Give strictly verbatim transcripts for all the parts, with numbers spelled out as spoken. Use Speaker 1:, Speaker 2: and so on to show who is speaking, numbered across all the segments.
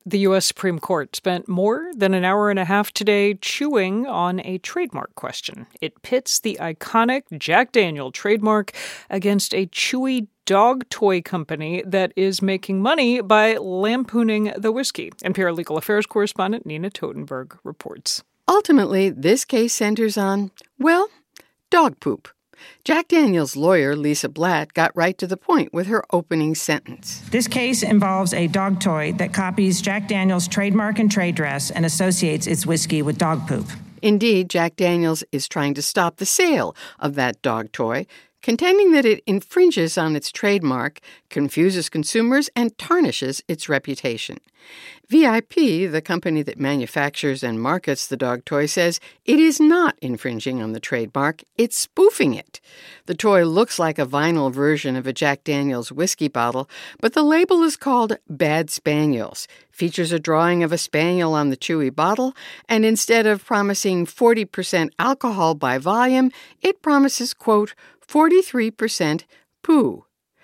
Speaker 1: The U S Supreme Court spent more than an hour and a half today chewing on a trademark question. It pits the iconic Jack Daniel trademark against a chewy dog toy company that is making money by lampooning the whiskey. N P R Legal Affairs correspondent Nina Totenberg reports.
Speaker 2: Ultimately, this case centers on, well, dog poop. Jack Daniel's lawyer, Lisa Blatt, got right to the point with her opening sentence.
Speaker 3: This case involves a dog toy that copies Jack Daniel's trademark and trade dress and associates its whiskey with dog poop.
Speaker 2: Indeed, Jack Daniel's is trying to stop the sale of that dog toy, contending that it infringes on its trademark, confuses consumers, and tarnishes its reputation. V I P, the company that manufactures and markets the dog toy, says it is not infringing on the trademark, it's spoofing it. The toy looks like a vinyl version of a Jack Daniel's whiskey bottle, but the label is called Bad Spaniels, features a drawing of a spaniel on the chewy bottle, and instead of promising forty percent alcohol by volume, it promises, quote, forty-three percent poo.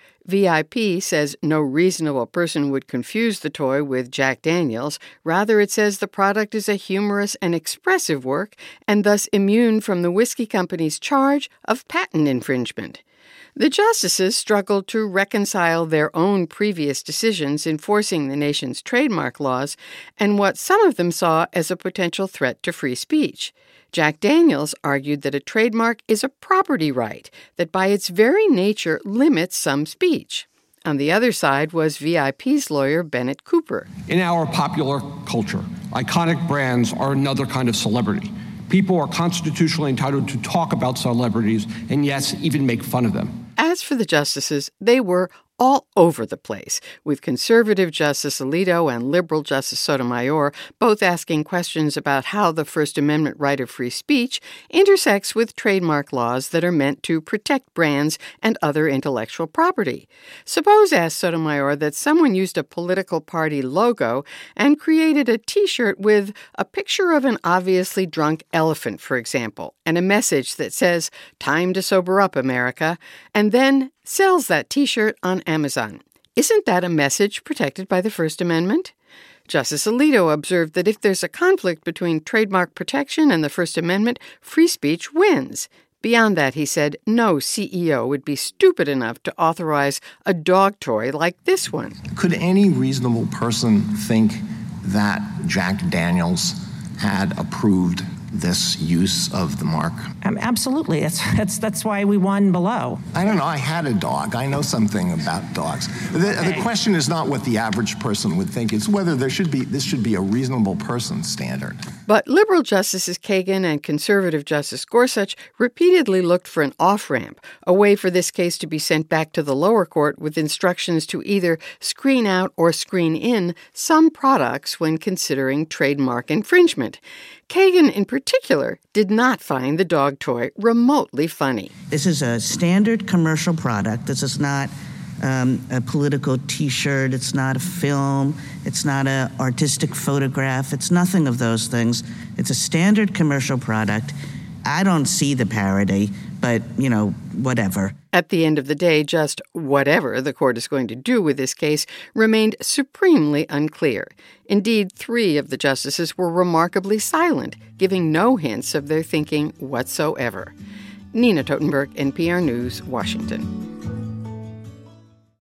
Speaker 2: V I P says no reasonable person would confuse the toy with Jack Daniel's. Rather, it says the product is a humorous and expressive work and thus immune from the whiskey company's charge of patent infringement. The justices struggled to reconcile their own previous decisions enforcing the nation's trademark laws and what some of them saw as a potential threat to free speech. Jack Daniel's argued that a trademark is a property right that by its very nature limits some speech. On the other side was V I P's lawyer, Bennett Cooper.
Speaker 4: In our popular culture, iconic brands are another kind of celebrity. People are constitutionally entitled to talk about celebrities and, yes, even make fun of them.
Speaker 2: As for the justices, they were all over the place, with conservative Justice Alito and liberal Justice Sotomayor both asking questions about how the First Amendment right of free speech intersects with trademark laws that are meant to protect brands and other intellectual property. Suppose, asked Sotomayor, that someone used a political party logo and created a T-shirt with a picture of an obviously drunk elephant, for example, and a message that says, "Time to sober up, America," and then sells that T-shirt on Amazon. Isn't that a message protected by the First Amendment? Justice Alito observed that if there's a conflict between trademark protection and the First Amendment, free speech wins. Beyond that, he said, no C E O would be stupid enough to authorize a dog toy like this one.
Speaker 5: Could any reasonable person think that Jack Daniel's had approved this use of the mark?
Speaker 3: Um, absolutely. That's, that's that's why we won below.
Speaker 5: I don't know. I had a dog. I know something about dogs. The,
Speaker 3: Okay.
Speaker 5: the question is not what the average person would think. It's whether there should be this should be a reasonable person standard.
Speaker 2: But liberal Justices Kagan and conservative Justice Gorsuch repeatedly looked for an off-ramp, a way for this case to be sent back to the lower court with instructions to either screen out or screen in some products when considering trademark infringement. Kagan, in particular, did not find the dog toy remotely funny.
Speaker 6: This is a standard commercial product. This is not um, a political T-shirt. It's not a film. It's not an artistic photograph. It's nothing of those things. It's a standard commercial product. I don't see the parody, but, you know, whatever.
Speaker 2: At the end of the day, just whatever the court is going to do with this case remained supremely unclear. Indeed, three of the justices were remarkably silent, giving no hints of their thinking whatsoever. Nina Totenberg, N P R News, Washington.